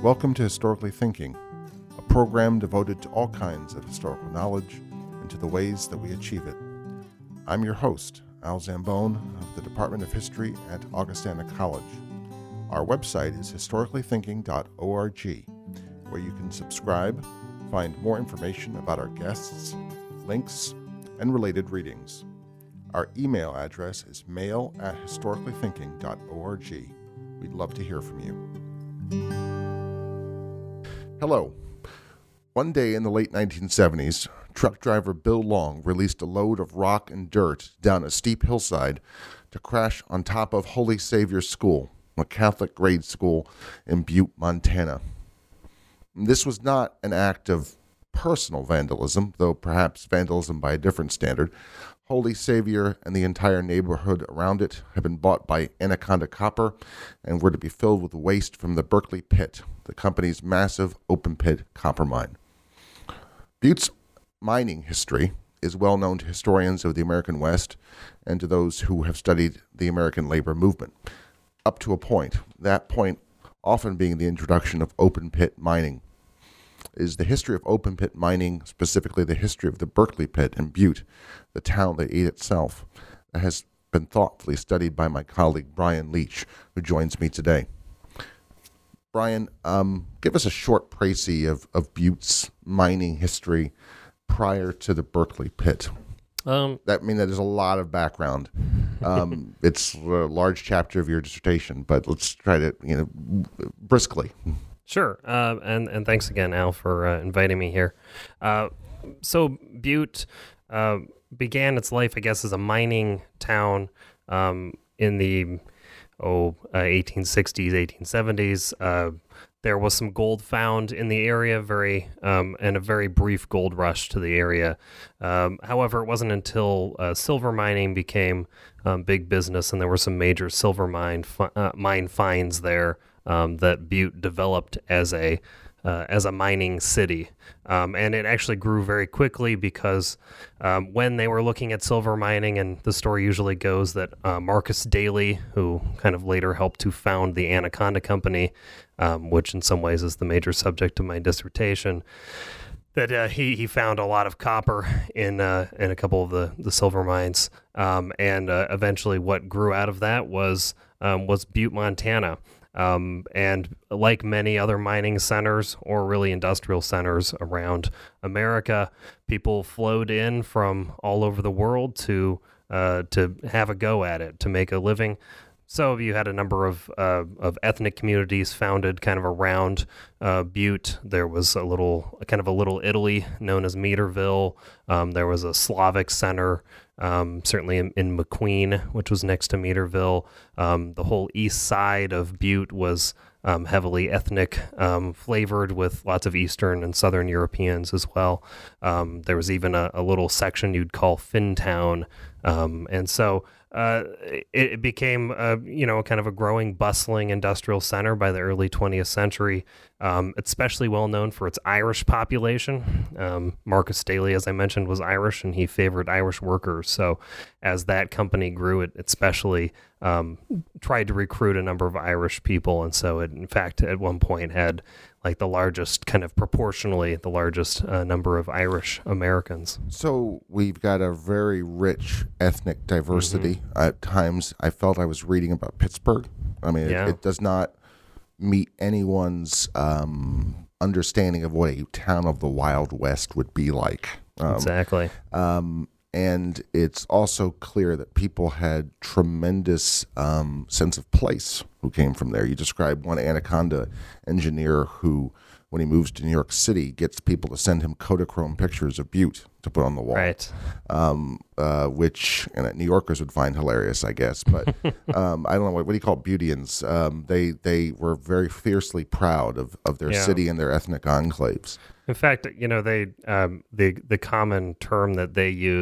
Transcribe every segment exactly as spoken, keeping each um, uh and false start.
Welcome to Historically Thinking, a program devoted to all kinds of historical knowledge and to the ways that we achieve it. I'm your host, Al Zambone of the Department of History at Augustana College. Our website is historically thinking dot org, where you can subscribe, find more information about our guests, links, and related readings. Our email address is mail at historically thinking dot org. We'd love to hear from you. Hello. One day in the late nineteen seventies, truck driver Bill Long released a load of rock and dirt down a steep hillside to crash on top of Holy Savior School, a Catholic grade school in Butte, Montana. This was not an act of personal vandalism, though perhaps vandalism by a different standard. Holy Savior and the entire neighborhood around it had been bought by Anaconda Copper and were to be filled with waste from the Berkeley Pit, the company's massive open-pit copper mine. Butte's mining history is well known to historians of the American West and to those who have studied the American labor movement, up to a point, that point often being the introduction of open-pit mining. Is the history of open-pit mining, specifically the history of the Berkeley Pit in Butte, the town that ate itself, that has been thoughtfully studied by my colleague Brian Leach, who joins me today. Brian, um, give us a short précis of, of Butte's mining history prior to the Berkeley Pit. Um, that I mean, that is a lot of background. Um, it's a large chapter of your dissertation, but let's try to, you know, briskly. Sure, uh, and and thanks again, Al, for uh, inviting me here. Uh, so Butte uh, began its life, I guess, as a mining town um, in the oh uh, eighteen sixties, eighteen seventies. Uh, there was some gold found in the area, very um, and a very brief gold rush to the area. Um, however, it wasn't until uh, silver mining became um, big business, and there were some major silver mine fi- uh, mine finds there. Um, that Butte developed as a uh, as a mining city, um, and it actually grew very quickly because um, when they were looking at silver mining, and the story usually goes that uh, Marcus Daly, who kind of later helped to found the Anaconda Company, um, which in some ways is the major subject of my dissertation, that uh, he he found a lot of copper in uh, in a couple of the, the silver mines, um, and uh, eventually what grew out of that was um, was Butte, Montana. Um, and like many other mining centers or really industrial centers around America, people flowed in from all over the world to uh, to have a go at it, to make a living. So you had a number of uh, of ethnic communities founded kind of around uh, Butte. There was a little, kind of a little Italy known as Meaderville. Um, there was a Slavic center, um, certainly in, in McQueen, which was next to Meaderville. Um, the whole east side of Butte was um, heavily ethnic, um, flavored with lots of Eastern and Southern Europeans as well. Um, there was even a, a little section you'd call Finntown, um, and so. Uh, it, it became, uh, you know, kind of a growing, bustling industrial center by the early twentieth century, um, especially well known for its Irish population. Um, Marcus Daly, as I mentioned, was Irish, and he favored Irish workers. So as that company grew, it especially um, tried to recruit a number of Irish people. And so it, in fact, at one point had like the largest, kind of proportionally, the largest uh, number of Irish Americans. So we've got a very rich ethnic diversity. Mm-hmm. At times, I felt I was reading about Pittsburgh. I mean, yeah. it, it does not meet anyone's um, understanding of what a town of the Wild West would be like. Um, exactly. Um, and it's also clear that people had tremendous um, sense of place who came from there. You described one Anaconda engineer who, when he moves to New York City, gets people to send him Kodachrome pictures of Butte to put on the wall. Right. Um, uh, which and New Yorkers would find hilarious, I guess. But um, I don't know, what, what do you call Butteans? Um, they they were very fiercely proud of, of their yeah. city and their ethnic enclaves. In fact, you know, they um, the the common term that they use,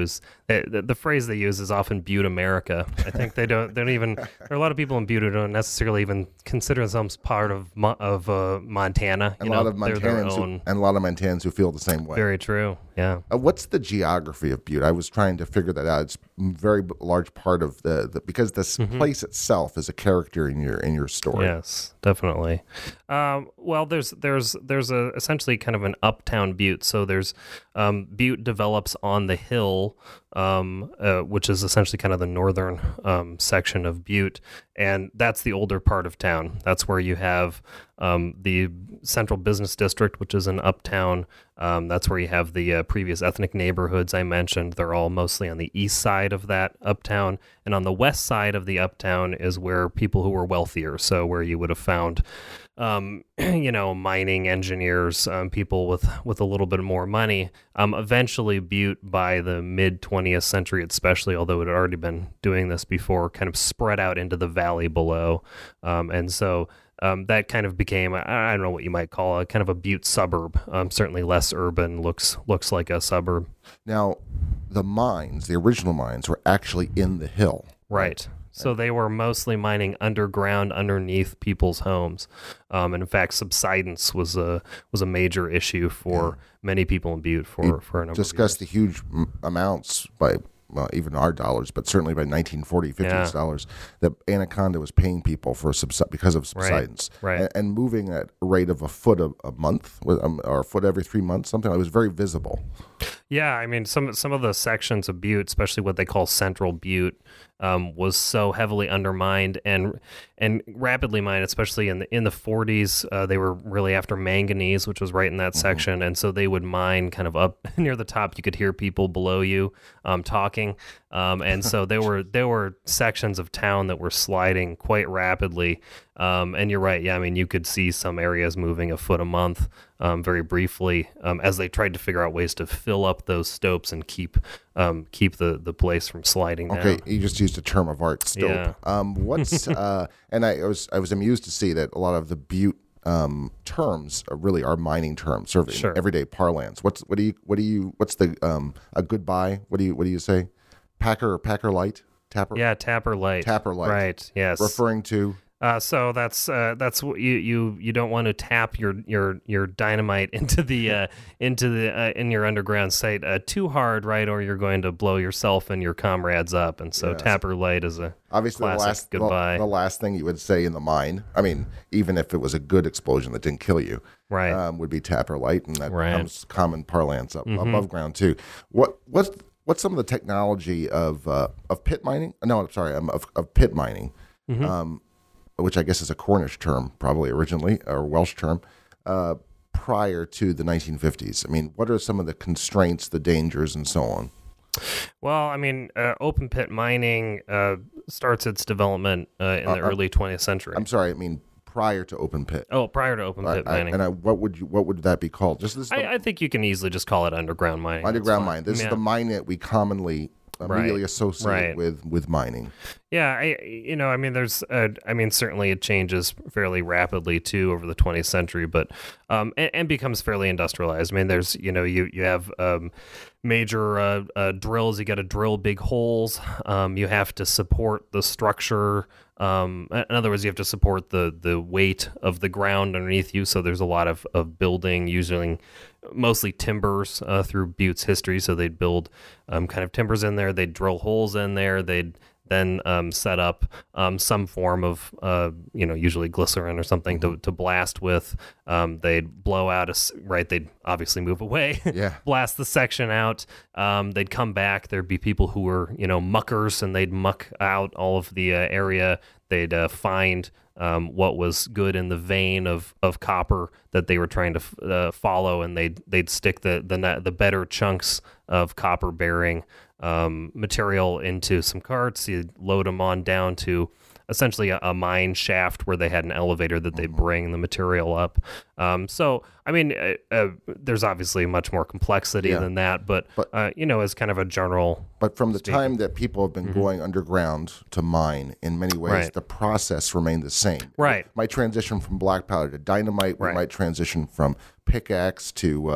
it, the, the phrase they use is often Butte America. I think they don't they don't even there are a lot of people in Butte who don't necessarily even consider themselves part of Mo- of uh, Montana. And you a lot know, of they're their Montanans who, own. and a lot of Montanans who feel the same way. Very true. Yeah. Uh, what's the geography of Butte? I was trying to figure that out. It's a very b- large part of the, the because this Mm-hmm. place itself is a character in your in your story. Yes, definitely. Um, well, there's there's there's a essentially kind of an uptown Butte. So there's um, Butte develops on the hill, um, uh, which is essentially kind of the northern um, section of Butte, and that's the older part of town. That's where you have um, the Central Business District, which is in uptown. Um, that's where you have the uh, previous ethnic neighborhoods I mentioned. They're all mostly on the east side of that uptown. And on the west side of the uptown is where people who were wealthier, so where you would have found, um, you know, mining engineers, um, people with, with a little bit more money. Um, eventually, Butte, by the mid-twentieth century especially, although it had already been doing this before, kind of spread out into the valley below. Um, and so... Um, that kind of became, I, I don't know what you might call a kind of a Butte suburb. Um, certainly less urban, looks looks like a suburb. Now, the mines, the original mines, were actually in the hill. Right. So they were mostly mining underground, underneath people's homes. Um, and in fact, subsidence was a was a major issue for yeah. many people in Butte for, you for a number discussed of years. the huge m- amounts by... well, even our dollars, but certainly by nineteen forty, fifties Yeah. dollars, that Anaconda was paying people for subs- because of subsidence, right. And, and moving at a rate of a foot a, a month, with, um, or a foot every three months, something like that. It was very visible. Yeah, I mean, some some of the sections of Butte, especially what they call Central Butte, um, was so heavily undermined and and rapidly mined, especially in the in the forties. Uh, they were really after manganese, which was right in that mm-hmm. section, and so they would mine kind of up near the top. You could hear people below you um, talking, um, and so there were there were sections of town that were sliding quite rapidly. Um, and you're right. Yeah, I mean, you could see some areas moving a foot a month, um, very briefly, um, as they tried to figure out ways to fill up those stopes and keep um, keep the, the place from sliding down. Okay, you just used a term of art, stope. Yeah. Um, what's uh, and I was I was amused to see that a lot of the Butte um, terms are really are mining terms, sort of Sure. in everyday parlance. What's what do you what do you what's the um, a goodbye? What do you what do you say? Packer or Packer Light? Tapper? Yeah, Tapper Light. Tapper Light. Right. Yes. Referring to. Uh, so that's uh, that's what you, you you don't want to tap your your your dynamite into the uh, into the uh, in your underground site uh, too hard, right? Or you're going to blow yourself and your comrades up. And so Yes. Tapper Light is a Obviously, the classic last, goodbye. The, the last thing you would say in the mine, I mean, even if it was a good explosion that didn't kill you, Right. um, would be Tapper Light, and that Right. becomes common parlance up, Mhm. above ground too. What what's what's some of the technology of uh, of pit mining? No, I'm sorry, um, of of pit mining, Mhm. um, which I guess is a Cornish term, probably originally, or Welsh term. Uh, prior to the nineteen fifties, I mean, what are some of the constraints, the dangers, and so on? Well, I mean, uh, open pit mining uh, starts its development uh, in Uh, the uh, early twentieth century. I'm sorry, I mean prior to open pit. oh, prior to open pit I- I- mining. and I, what would you what would that be called? Just this is the I, I think you can easily just call it underground mining. That's underground fine. mine. This Yeah. is the mine that we commonly immediately Right. associate Right. with with mining. Yeah, I you know, I mean, there's, uh, I mean, certainly it changes fairly rapidly too over the twentieth century, but um, and, and becomes fairly industrialized. I mean, there's you know, you you have um, major uh, uh, drills. You got to drill big holes. Um, you have to support the structure. Um, in other words, you have to support the the weight of the ground underneath you. So there's a lot of, of building, using mostly timbers uh, through Butte's history. So they'd build um, kind of timbers in there. They'd drill holes in there. They'd then um, set up um, some form of, uh, you know, usually glycerin or something to, to blast with. Um, they'd blow out a, s- right, they'd obviously move away, Yeah. blast the section out. Um, they'd come back. There'd be people who were, you know, muckers, and they'd muck out all of the uh, area. They'd uh, find um, what was good in the vein of, of copper that they were trying to f- uh, follow, and they'd they'd stick the the, na- the better chunks of copper bearing um, material into some carts. You'd load them on down to essentially a, a mine shaft where they had an elevator that they'd bring the material up. Um, so, I mean, uh, uh, there's obviously much more complexity Yeah. than that, but, But- uh, you know, as kind of a general... But from the Speaking. time that people have been going underground to mine, in many ways, Right. the process remained the same. Right. Might transition from black powder to dynamite. We Right. might transition from pickaxe to uh,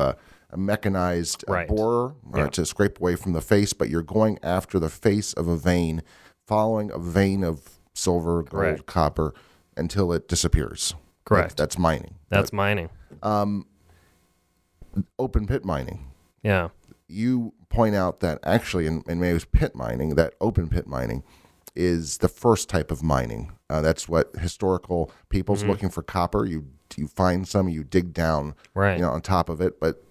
a mechanized uh, Right. borer uh, Yeah. to scrape away from the face, but you're going after the face of a vein, following a vein of silver, gold, Correct. copper until it disappears. Correct. That- that's mining. That's mining. Open pit mining. Yeah. You point out that actually, in, in maybe it was pit mining, that open pit mining is the first type of mining. Uh, that's what historical people's Mm-hmm. looking for copper. You you find some, you dig down, Right. you know, on top of it. But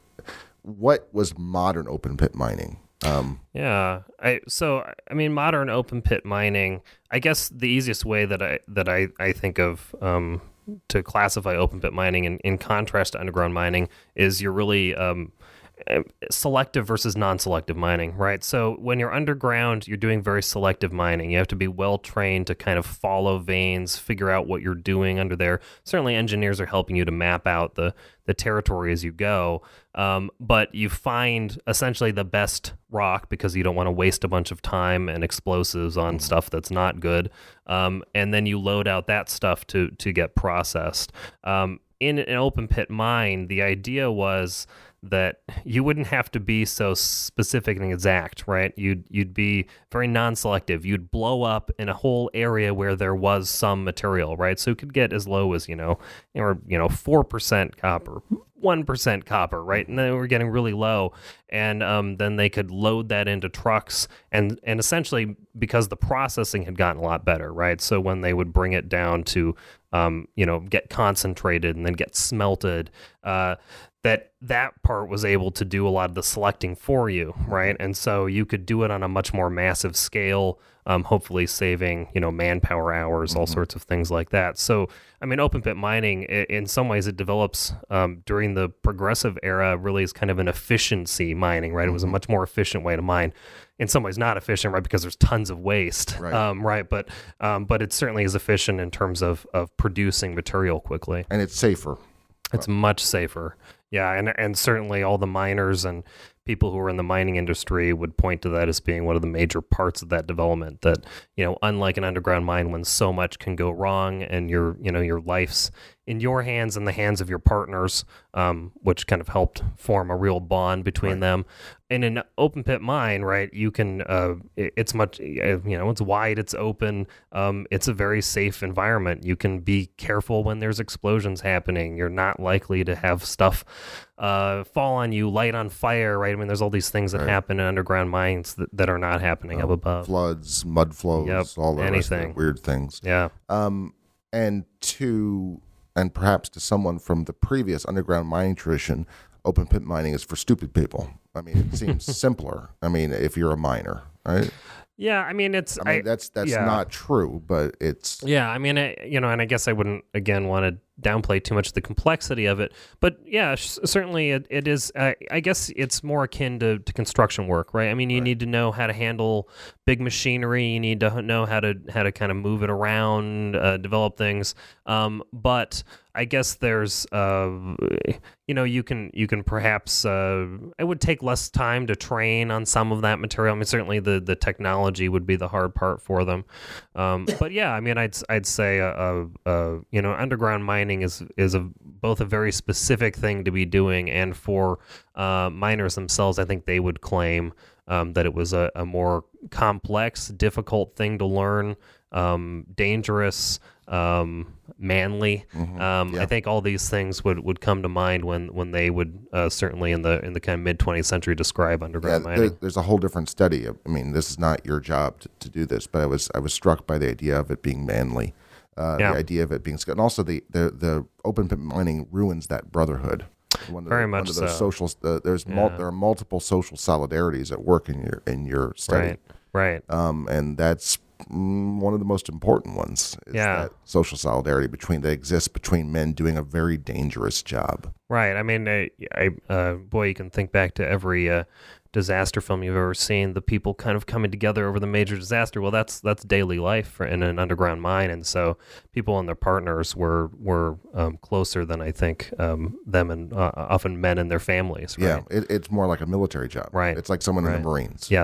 what was modern open pit mining? Um, Yeah. I so I mean modern open pit mining, I guess the easiest way that I that I, I think of um, to classify open pit mining in, in contrast to underground mining is you're really um, uh, selective versus non-selective mining, right? So when you're underground, you're doing very selective mining. You have to be well trained to kind of follow veins, figure out what you're doing under there. Certainly engineers are helping you to map out the the territory as you go. Um, but you find essentially the best rock because you don't want to waste a bunch of time and explosives on stuff that's not good. Um, and then you load out that stuff to to get processed. Um, in an open pit mine, the idea was that you wouldn't have to be so specific and exact, right? You'd you'd be very non-selective. You'd blow up in a whole area where there was some material, right? So it could get as low as, you know, or you know, four percent copper, one percent copper, right? And then we're getting really low. And um, then they could load that into trucks and and essentially because the processing had gotten a lot better, right? So when they would bring it down to um, you know, get concentrated and then get smelted, uh, that that part was able to do a lot of the selecting for you, right? And so you could do it on a much more massive scale, um, hopefully saving, you know, manpower hours, all sorts of things like that. So, I mean, open pit mining, i- in some ways, it develops um, during the progressive era really is kind of an efficiency mining, right? It was a much more efficient way to mine. In some ways, not efficient, right? Because there's tons of waste, Right. Um, right? But um, but it certainly is efficient in terms of of producing material quickly. and it's safer. It's much safer. Yeah, and and certainly all the miners and people who are in the mining industry would point to that as being one of the major parts of that development. That, you know, unlike an underground mine when so much can go wrong and your, you know, your life's in your hands and the hands of your partners, um, which kind of helped form a real bond between Right. them. In an open pit mine, right, you can, uh, it- it's much, uh, you know, it's wide, it's open, um, it's a very safe environment. You can be careful when there's explosions happening. You're not likely to have stuff uh, fall on you, light on fire, right? I mean, there's all these things that Right. happen in underground mines that, that are not happening up above. Floods, mud flows, Yep, all the rest of the anything. weird things. Yeah, Um, and to and perhaps to someone from the previous underground mining tradition, open pit mining is for stupid people. I mean, it seems simpler. I mean, if you're a miner, right? yeah. I mean, it's I mean, I- that's that's yeah. not true, but it's Yeah, I mean, I, you know, and I guess I wouldn't again want to downplay too much the complexity of it, but yeah, sh- certainly it, it is. Uh, I guess it's more akin to, to construction work, right? I mean, you need to know how to handle big machinery. You need to know how to how to kind of move it around, uh, develop things. Um, but I guess there's, uh, you know, you can you can perhaps uh, it would take less time to train on some of that material. I mean, certainly the the technology would be the hard part for them. Um, but yeah, I mean, I'd I'd say uh, uh, uh, you know, underground mining is is a both a very specific thing to be doing, and for uh, miners themselves, I think they would claim um, that it was a, a more complex, difficult thing to learn, um, dangerous, um, manly. Um, yeah. I think all these things would, would come to mind when, when they would uh, certainly in the in the kind of mid twentieth century describe yeah, underground there, mining. there's a whole different study. I mean, this is not your job to, to do this, but I was I was struck by the idea of it being manly, uh, Yeah. the idea of it being, and also the, the the open pit mining ruins that brotherhood. One of Very the, much one of those so. social. Uh, there's mul- Yeah. there are multiple social solidarities at work in your in your study. Right, right. Um, and that's mm, one of the most important ones. Is Yeah. that social solidarity between that exists between men doing a very dangerous job. Right. I mean, I, I uh, boy, you can think back to every uh, disaster film you've ever seen. The people kind of coming together over the major disaster. Well, that's that's daily life for, in an underground mine, and so people and their partners were were um, closer than I think um, them and uh, often men and their families. Right? Yeah, it, it's more like a military job. Right. It's like someone in Right. the Marines. Yes.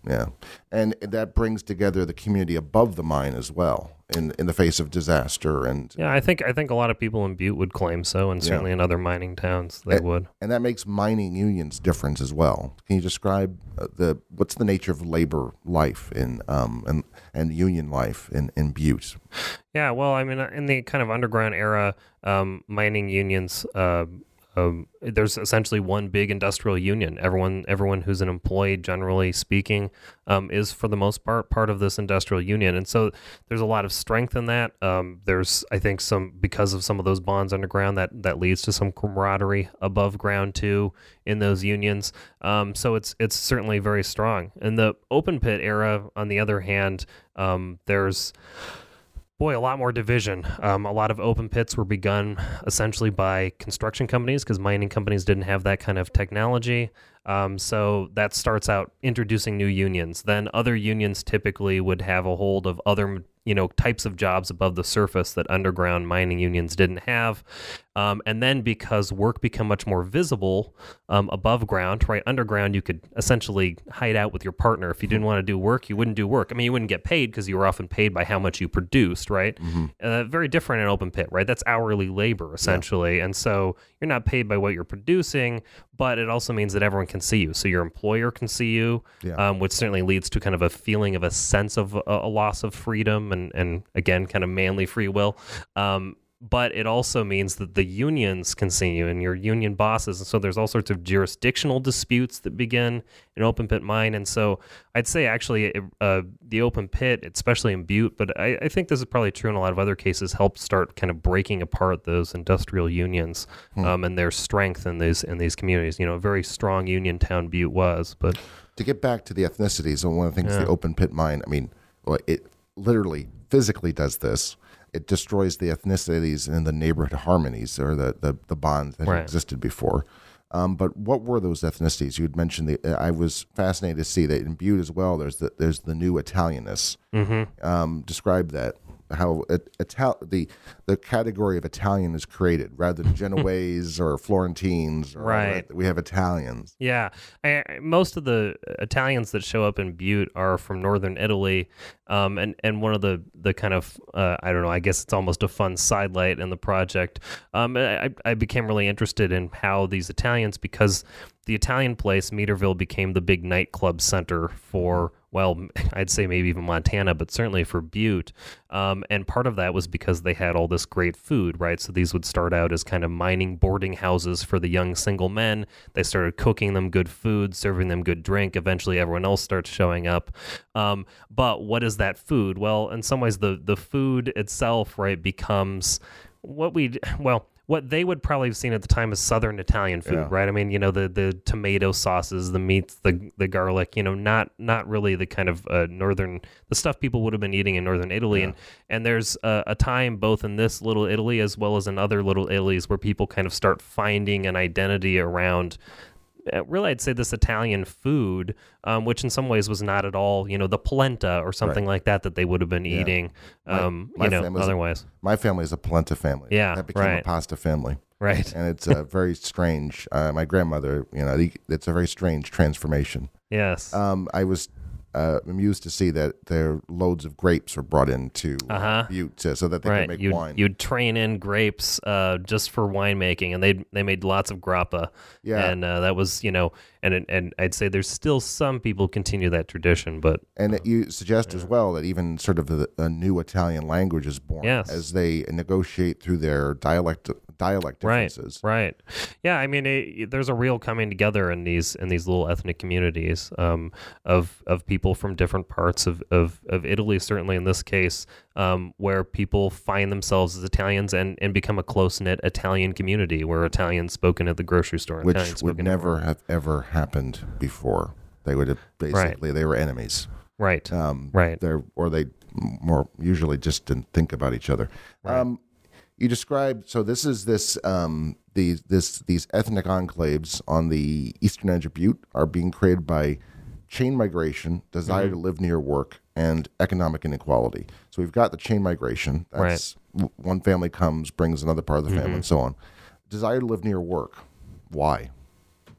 Yeah, and that brings together the community above the mine as well in in the face of disaster. And yeah, I think I think a lot of people in Butte would claim so, and certainly yeah. in other mining towns they and, would. And that makes mining unions different as well. Can you describe uh, the what's the nature of labor life in um and and union life in in Butte? Yeah, well, I mean, in the kind of underground era, um, mining unions. Uh, Um, there's essentially one big industrial union. Everyone, everyone who's an employee, generally speaking, um, is for the most part part of this industrial union, and so there's a lot of strength in that. Um, there's, I think, some because of some of those bonds underground that that leads to some camaraderie above ground too in those unions. Um, so it's it's certainly very strong. In the open pit era, on the other hand, um, there's Boy, a lot more division. Um, a lot of open pits were begun essentially by construction companies because mining companies didn't have that kind of technology. Um, so that starts out introducing new unions. Then other unions typically would have a hold of other, you know, types of jobs above the surface that underground mining unions didn't have. Um, and then because work became much more visible um, above ground, right? Underground, you could essentially hide out with your partner. If you didn't want to do work, you wouldn't do work. I mean, you wouldn't get paid because you were often paid by how much you produced, right? Mm-hmm. Uh, very different in open pit, right? That's hourly labor, essentially. Yeah. And so you're not paid by what you're producing, but it also means that everyone can see you. So your employer can see you, yeah. um, which certainly leads to kind of a feeling of a sense of a, a loss of freedom and, and again, kind of manly free will. Um, but it also means that the unions can see you and your union bosses. And so there's all sorts of jurisdictional disputes that begin in open pit mine. And so I'd say actually uh, the open pit, especially in Butte, but I, I think this is probably true in a lot of other cases, helped start kind of breaking apart those industrial unions hmm. um, and their strength in these, in these communities. You know, a very strong union town Butte was. But to get back to the ethnicities, and one of the things yeah. the open pit mine, I mean, well, it literally physically does this. It destroys the ethnicities and the neighborhood harmonies or the, the, the bonds that right. existed before. Um, but what were those ethnicities? You had mentioned the. I was fascinated to see that in Butte as well. There's the there's the new Italianness. Mm-hmm. Um, describe that. How it, Ital- the the category of Italian is created rather than Genoese or Florentines. Or right. We have Italians. Yeah. I, I, most of the Italians that show up in Butte are from northern Italy. Um, and, and one of the, the kind of, uh, I don't know, I guess it's almost a fun sidelight in the project. Um, I, I became really interested in how these Italians, because the Italian place, Meterville, became the big nightclub center for, well, I'd say maybe even Montana, but certainly for Butte. Um, and part of that was because they had all this great food, right? So these would start out as kind of mining boarding houses for the young single men. They started cooking them good food, serving them good drink. Eventually, everyone else starts showing up. Um, but what is that food? Well, in some ways, the the food itself, right, becomes what we, well, what they would probably have seen at the time as Southern Italian food, yeah. right? I mean, you know, the, the tomato sauces, the meats, the the garlic, you know, not not really the kind of uh, northern, the stuff people would have been eating in northern Italy. Yeah. And and there's a, a time both in this little Italy as well as in other little Italies where people kind of start finding an identity around Uh, really, I'd say this Italian food, um, which in some ways was not at all, you know, the polenta or something right. like that that they would have been yeah. eating, um, my, my you know, otherwise. A, my family is a polenta family. Yeah, that became right. a pasta family. Right. And it's a very strange, uh, my grandmother, you know, it's a very strange transformation. Yes. Um, I was uh, amused to see that there loads of grapes were brought into uh, uh-huh. Butte uh, so that they right. could make you'd, wine. You'd train in grapes uh, just for winemaking, and they they made lots of grappa. Yeah. And uh, that was, you know, and and I'd say there's still some people continue that tradition, but and it, you suggest yeah. as well that even sort of a, a new Italian language is born yes. as they negotiate through their dialect dialect differences. Right, right. Yeah, I mean, it, there's a real coming together in these in these little ethnic communities um, of of people from different parts of, of, of Italy, certainly in this case, um, where people find themselves as Italians and, and become a close-knit Italian community where Italian spoken at the grocery store. Which Italian would never have ever happened before. They would have basically, right. they were enemies. Right, um, right. They're, or they more usually just didn't think about each other. Right. Um, You described, so this is this, um, these, this, these ethnic enclaves on the eastern edge of Butte are being created by chain migration, desire mm-hmm. to live near work, and economic inequality. So we've got the chain migration. That's right. One family comes, brings another part of the family, mm-hmm. and so on. Desire to live near work. Why?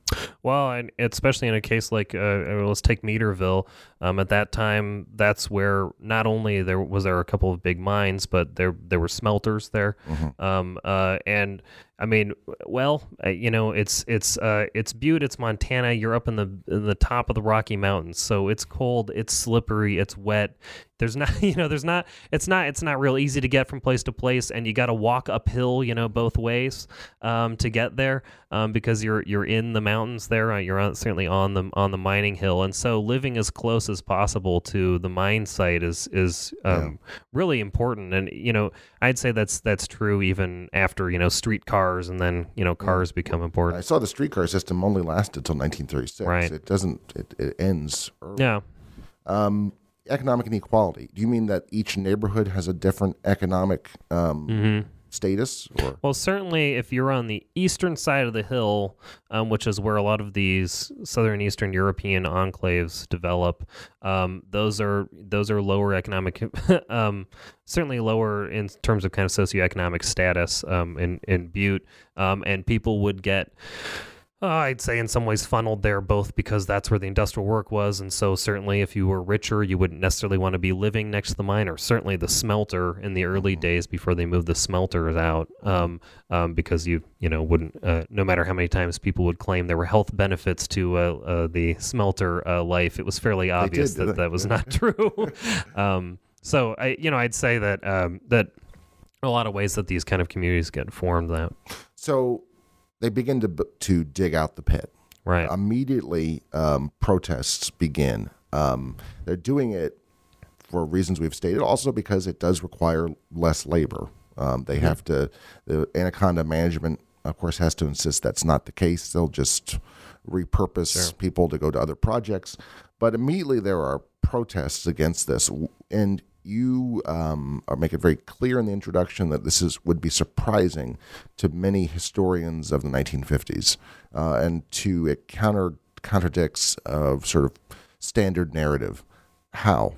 Well, and especially in a case like, uh, uh, let's take Meterville. Um, at that time, that's where not only there was there a couple of big mines, but there there were smelters there. Mm-hmm. Um, uh, and I mean, well, uh, you know, it's it's uh, it's Butte, it's Montana. You're up in the in the top of the Rocky Mountains, so it's cold, it's slippery, it's wet. There's not, you know, there's not, it's not, it's not real easy to get from place to place, and you got to walk uphill, you know, both ways um, to get there um, because you're you're in the mountains there. Uh, you're on, certainly on the on the mining hill, and so living as close as possible to the mine site is is um, yeah. really important. And you know, I'd say that's that's true even after you know streetcars, and then you know cars yeah. become important. I saw the streetcar system only lasted until nineteen thirty-six. Right. It doesn't. It, it ends early. Yeah. Um, economic inequality. Do you mean that each neighborhood has a different economic um, mm-hmm. status? Or? Well, certainly if you're on the eastern side of the hill, um, which is where a lot of these southern Eastern European enclaves develop, um, those are those are lower economic, um, certainly lower in terms of kind of socioeconomic status um, in in Butte, um, and people would get. Uh, I'd say in some ways funneled there, both because that's where the industrial work was, and so certainly if you were richer, you wouldn't necessarily want to be living next to the mine, or certainly the smelter in the early days before they moved the smelters out, um, um, because you you know wouldn't, uh, no matter how many times people would claim there were health benefits to uh, uh, the smelter uh, life, it was fairly obvious did, that that was not true. um, so I you know I'd say that um, that a lot of ways that these kind of communities get formed that. So. They begin to to dig out the pit. Right. Immediately, um, protests begin. Um, they're doing it for reasons we've stated, also because it does require less labor. Um, they mm-hmm. have to. The Anaconda management, of course, has to insist that's not the case. They'll just repurpose sure. people to go to other projects. But immediately there are protests against this, and you um, are make it very clear in the introduction that this is would be surprising to many historians of the nineteen fifties, uh, and to it counter contradicts of sort of standard narrative. How?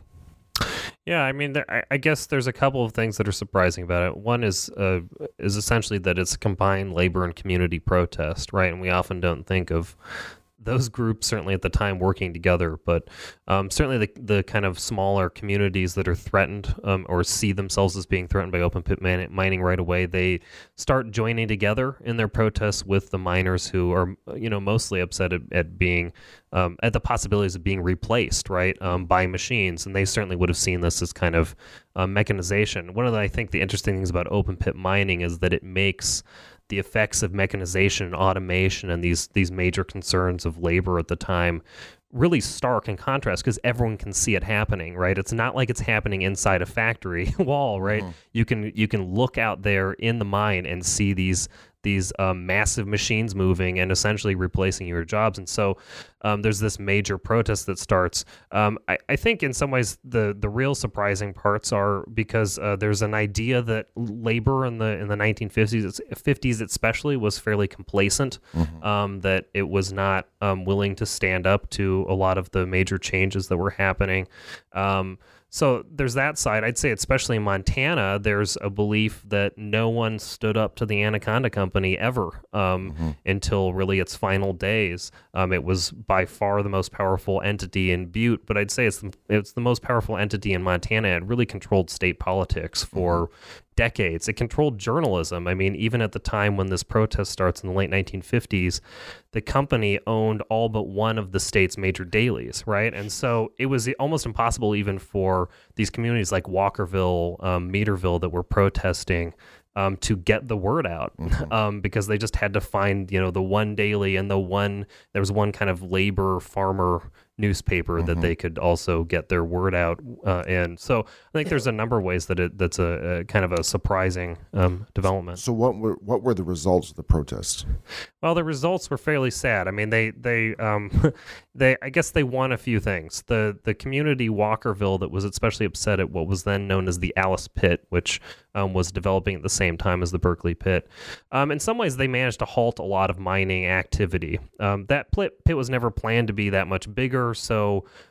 Yeah, I mean, there, I, I guess there's a couple of things that are surprising about it. One is uh, is essentially that it's a combined labor and community protest, right? And we often don't think of those groups certainly at the time working together, but um, certainly the the kind of smaller communities that are threatened um, or see themselves as being threatened by open pit man- mining right away, they start joining together in their protests with the miners who are, you know, mostly upset at, at being um, at the possibilities of being replaced, right, um, by machines, and they certainly would have seen this as kind of uh, mechanization. One of the, I think the interesting things about open pit mining is that it makes the effects of mechanization and automation and these these major concerns of labor at the time really stark in contrast because everyone can see it happening, right? It's not like it's happening inside a factory wall, right? Mm-hmm. You can you can look out there in the mine and see these these um, massive machines moving and essentially replacing your jobs. And so um, there's this major protest that starts. Um, I, I think in some ways the the real surprising parts are because uh, there's an idea that labor in the in the nineteen fifties, fifties especially, was fairly complacent, mm-hmm. um, that it was not um, willing to stand up to a lot of the major changes that were happening. Um, So there's that side. I'd say especially in Montana, there's a belief that no one stood up to the Anaconda Company ever um, mm-hmm. until really its final days. Um, it was by far the most powerful entity in Butte, but I'd say it's the, it's the most powerful entity in Montana. It really controlled state politics for mm-hmm. decades. It controlled journalism. I mean, even at the time when this protest starts in the late nineteen fifties, the company owned all but one of the state's major dailies, right? And so it was almost impossible even for these communities like Walkerville, um, Meterville that were protesting um, to get the word out mm-hmm. um, because they just had to find, you know, the one daily and the one, there was one kind of labor farmer newspaper mm-hmm. that they could also get their word out uh, in. So I think there's a number of ways that it that's a, a kind of a surprising um, development. So what were what were the results of the protests? Well, the results were fairly sad. I mean, they they um, they I guess they won a few things. The the community Walkerville that was especially upset at what was then known as the Alice Pit, which um, was developing at the same time as the Berkeley Pit. Um, in some ways, they managed to halt a lot of mining activity. Um, that pit, pit was never planned to be that much bigger. So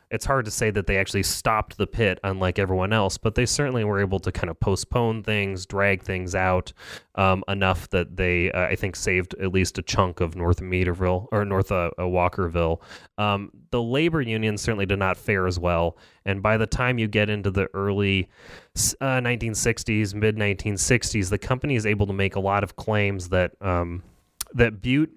it's hard to say that they actually stopped the pit, unlike everyone else, but they certainly were able to kind of postpone things, drag things out um, enough that they, uh, I think, saved at least a chunk of North Meaderville or North uh, uh, Walkerville. Um, the labor unions certainly did not fare as well, and by the time you get into the early uh, nineteen sixties, mid nineteen sixties, the company is able to make a lot of claims that um, that Butte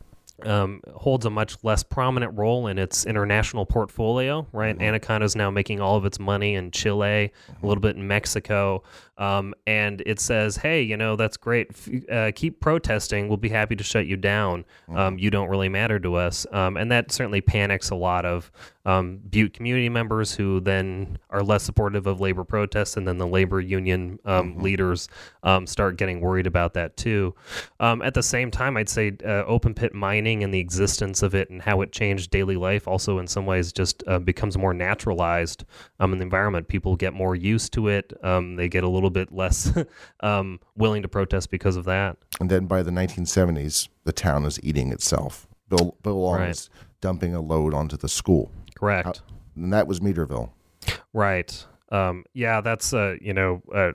Um, holds a much less prominent role in its international portfolio, right? Mm-hmm. Anaconda is now making all of its money in Chile, mm-hmm. a little bit in Mexico, um, and it says, hey, you know, that's great. F- uh, keep protesting. We'll be happy to shut you down. Mm-hmm. Um, you don't really matter to us. Um, and that certainly panics a lot of um, Butte community members who then are less supportive of labor protests, and then the labor union um, mm-hmm. leaders um, start getting worried about that too. Um, at the same time, I'd say uh, open pit mining and the existence of it and how it changed daily life also in some ways just uh, becomes more naturalized um, in the environment. People get more used to it. Um, they get a little bit less um, willing to protest because of that. And then by the nineteen seventies, the town is eating itself. Bill, Bill Long right. is dumping a load onto the school. Correct. How, and that was Meaderville. Right. Um, yeah, that's, uh, you know... Uh,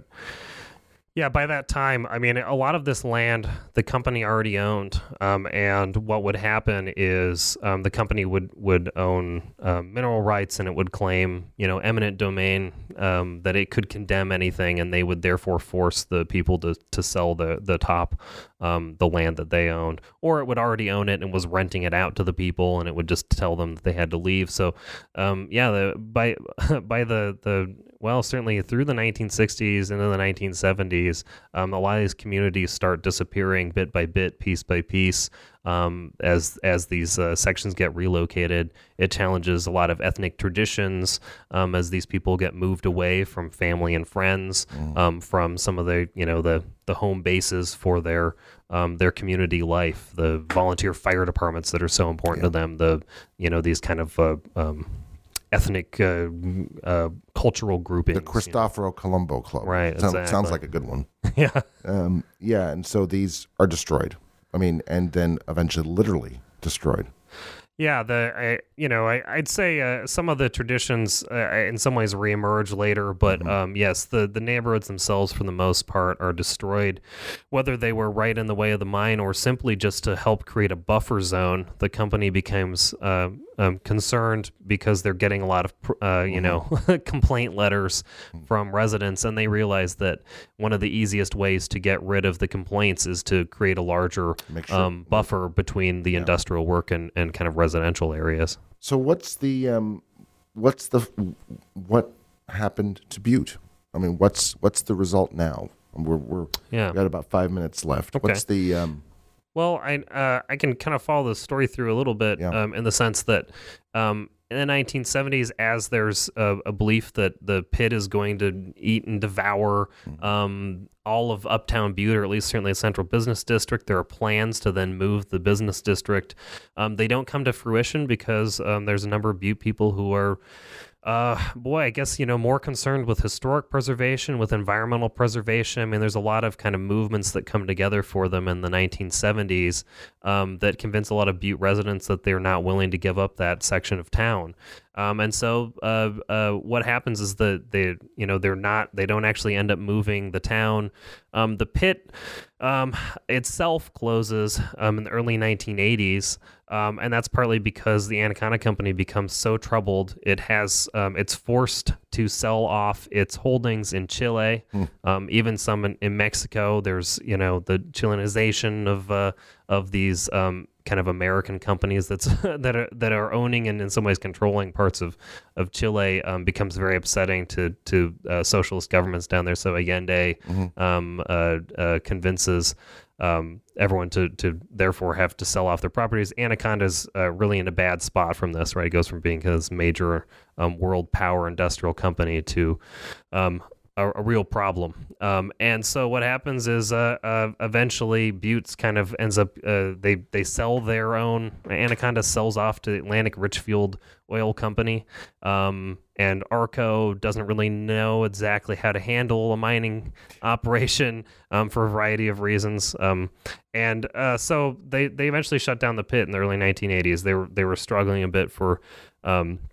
Yeah, by that time, I mean, a lot of this land the company already owned, um, and what would happen is um, the company would would own uh, mineral rights, and it would claim, you know, eminent domain, um, that it could condemn anything, and they would therefore force the people to, to sell the the top um, the land that they owned, or it would already own it and was renting it out to the people, and it would just tell them that they had to leave. So, um, yeah, the, by by the the well, certainly through the nineteen sixties into the nineteen seventies, um, a lot of these communities start disappearing bit by bit, piece by piece, um, as as these uh, sections get relocated. It challenges a lot of ethnic traditions um, as these people get moved away from family and friends, mm. um, from some of the you know the the home bases for their um, their community life, the volunteer fire departments that are so important yeah. to them, the you know these kind of uh, um, ethnic uh, uh, cultural groupings. The Cristoforo you know. Colombo Club. Right, sounds, exactly. sounds like a good one. yeah. Um, yeah, and so these are destroyed. I mean, and then eventually literally destroyed. Yeah, the I, you know I, I'd say uh, some of the traditions uh, in some ways reemerge later, but mm-hmm. um, yes, the, the neighborhoods themselves for the most part are destroyed, whether they were right in the way of the mine or simply just to help create a buffer zone. The company becomes uh, um, concerned because they're getting a lot of uh, you mm-hmm. know complaint letters mm-hmm. from residents, and they realize that one of the easiest ways to get rid of the complaints is to create a larger sure. um, buffer between the yeah. industrial work and, and kind of residential areas. So what's the um, what's the what happened to Butte? I mean, what's what's the result now? We're we're yeah. we got about five minutes left. Okay. What's the um, well, I uh, I can kind of follow the story through a little bit yeah. um, in the sense that um, in the nineteen seventies, as there's a, a belief that the pit is going to eat and devour um, all of Uptown Butte, or at least certainly the Central Business District, there are plans to then move the business district. Um, they don't come to fruition because um, there's a number of Butte people who are Uh, boy, I guess, you know, more concerned with historic preservation, with environmental preservation. I mean, there's a lot of kind of movements that come together for them in the nineteen seventies um, that convince a lot of Butte residents that they're not willing to give up that section of town. Um, and so uh, uh, what happens is that they, you know, they're not, they don't actually end up moving the town. Um, the pit um, itself closes um, in the early nineteen eighties. Um, and that's partly because the Anaconda Company becomes so troubled. It has, um, it's forced to sell off its holdings in Chile, mm. um, even some in, in Mexico. There's, you know, the Chilenization of uh, of these um, kind of American companies that's that are that are owning and in some ways controlling parts of of Chile um, becomes very upsetting to to uh, socialist governments down there. So Allende mm-hmm. um, uh, uh, convinces um, everyone to to therefore have to sell off their properties. Anaconda's uh, really in a bad spot from this, right? It goes from being this major um, world power industrial company to um, a, a real problem. Um, and so what happens is uh, uh, eventually Butte's kind of ends up, uh, they, they sell their own, Anaconda sells off to Atlantic Richfield Oil Company. Um, and Arco doesn't really know exactly how to handle a mining operation um, for a variety of reasons. Um, and uh, so they, they eventually shut down the pit in the early nineteen eighties. They were, they were struggling a bit for um,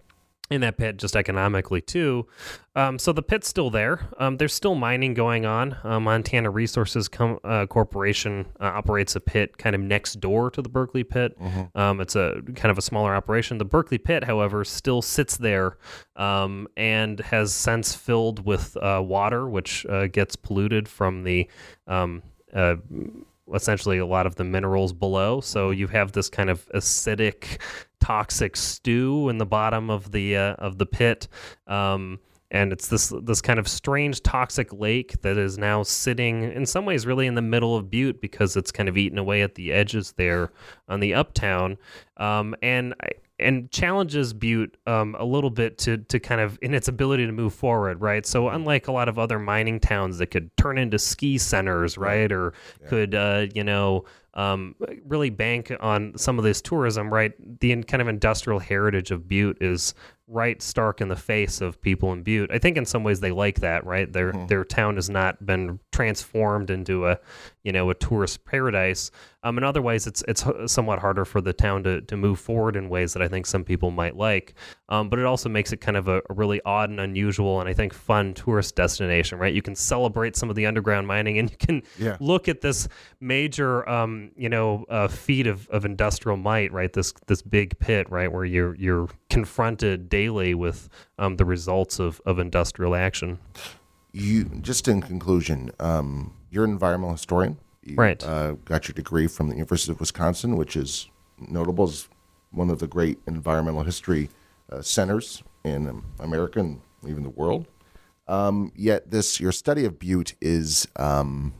in that pit just economically too. Um, so the pit's still there. Um, there's still mining going on. Uh, Montana Resources Com- uh, Corporation uh, operates a pit kind of next door to the Berkeley pit. Mm-hmm. Um, it's a kind of a smaller operation. The Berkeley pit, however, still sits there um, and has since filled with uh, water, which uh, gets polluted from the um, uh, essentially a lot of the minerals below. So you have this kind of acidic, toxic stew in the bottom of the uh, of the pit, um, and it's this this kind of strange toxic lake that is now sitting in some ways really in the middle of Butte because it's kind of eaten away at the edges there on the uptown, um, and and challenges Butte um, a little bit to to kind of in its ability to move forward, right? So unlike a lot of other mining towns that could turn into ski centers, right, or yeah. could uh, you know. Um, really bank on some of this tourism, right? The in, kind of industrial heritage of Butte is right stark in the face of people in Butte. I think in some ways they like that, right? Their mm-hmm. their town has not been transformed into a, you know, a tourist paradise. Um, in other ways, it's it's somewhat harder for the town to, to move forward in ways that I think some people might like. Um, but it also makes it kind of a, a really odd and unusual and I think fun tourist destination, right? You can celebrate some of the underground mining and you can yeah. look at this major, um, you know, uh, feat of, of industrial might, right? This this big pit, right, where you're you're confronted daily with um, the results of, of industrial action. You just in conclusion, um, you're an environmental historian. You, right. Uh, got your degree from the University of Wisconsin, which is notable as one of the great environmental history uh, centers in America and even the world. Um, yet this your study of Butte is um,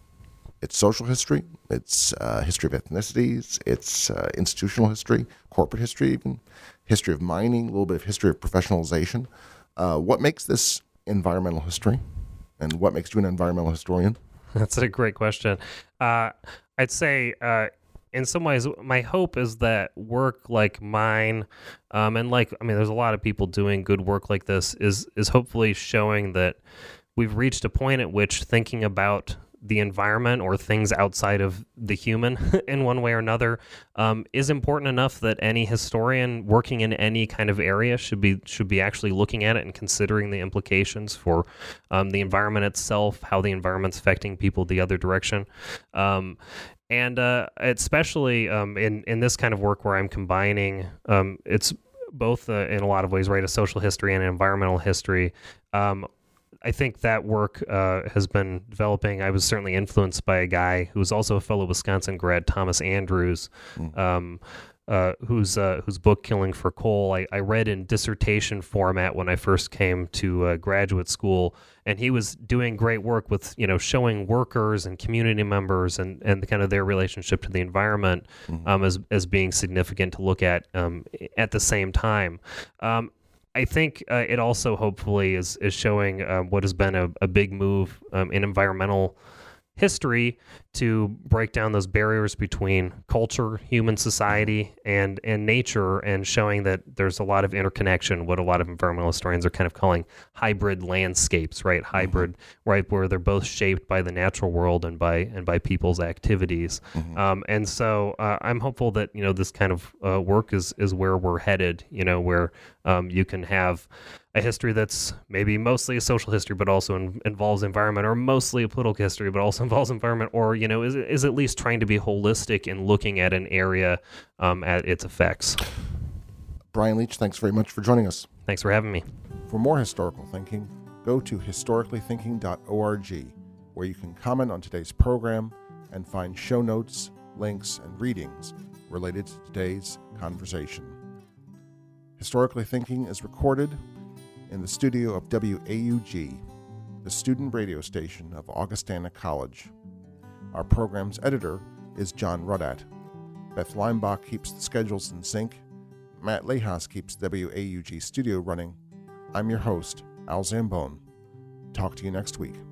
it's social history, it's uh, history of ethnicities, it's uh, institutional history, corporate history, even history of mining, a little bit of history of professionalization. Uh, what makes this environmental history, and what makes you an environmental historian? That's a great question. Uh, I'd say, uh, in some ways, my hope is that work like mine, um, and like, I mean, there's a lot of people doing good work like this, is is hopefully showing that we've reached a point at which thinking about the environment or things outside of the human in one way or another um, is important enough that any historian working in any kind of area should be should be actually looking at it and considering the implications for um, the environment itself, how the environment's affecting people the other direction. Um, and uh, especially um, in, in this kind of work where I'm combining, um, it's both uh, in a lot of ways, right, a social history and an environmental history. Um, I think that work uh, has been developing. I was certainly influenced by a guy who was also a fellow Wisconsin grad, Thomas Andrews, mm. um, uh, whose uh, whose book Killing for Coal I, I read in dissertation format when I first came to uh, graduate school, and he was doing great work with you know showing workers and community members and, and kind of their relationship to the environment mm. um, as as being significant to look at um, at the same time. Um, I think uh, it also hopefully is is showing uh, what has been a, a big move um, in environmental history to break down those barriers between culture, human society, and and nature, and showing that there's a lot of interconnection, what a lot of environmental historians are kind of calling hybrid landscapes, right? Hybrid, mm-hmm. right, where they're both shaped by the natural world and by and by people's activities. Mm-hmm. Um, and so uh, I'm hopeful that you know this kind of uh, work is is where we're headed. You know, where um, you can have a history that's maybe mostly a social history, but also in, involves environment, or mostly a political history, but also involves environment, or you know, is is at least trying to be holistic in looking at an area um, at its effects. Brian Leach, thanks very much for joining us. Thanks for having me. For more historical thinking, go to historically thinking dot org, where you can comment on today's program and find show notes, links, and readings related to today's conversation. Historically Thinking is recorded in the studio of W A U G, the student radio station of Augustana College. Our program's editor is John Ruddat. Beth Leimbach keeps the schedules in sync. Matt Lehas keeps the W A U G studio running. I'm your host, Al Zambone. Talk to you next week.